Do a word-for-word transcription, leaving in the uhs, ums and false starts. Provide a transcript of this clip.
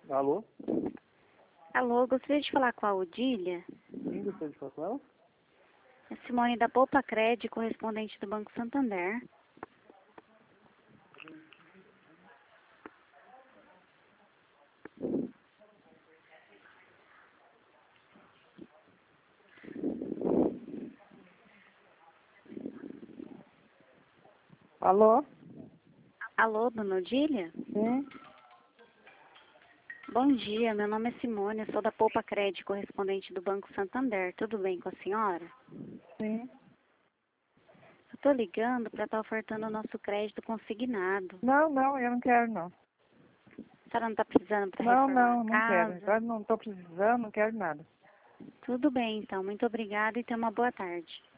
Alô? Alô, gostaria de falar com a Odília. Sim, gostaria de falar com ela? É Simone da Poupa Cred, correspondente do Banco Santander. Alô? Alô, dona Odília? Sim? Bom dia, meu nome é Simone, eu sou da Poupa Cred, correspondente do Banco Santander. Tudo bem com a senhora? Sim. Eu estou ligando para estar ofertando o nosso crédito consignado. Não, não, eu não quero não. A senhora não está precisando para Não, reformar não, a não quero. casa? Agora não estou precisando, não quero nada. Tudo bem, então. Muito obrigada e tenha uma boa tarde.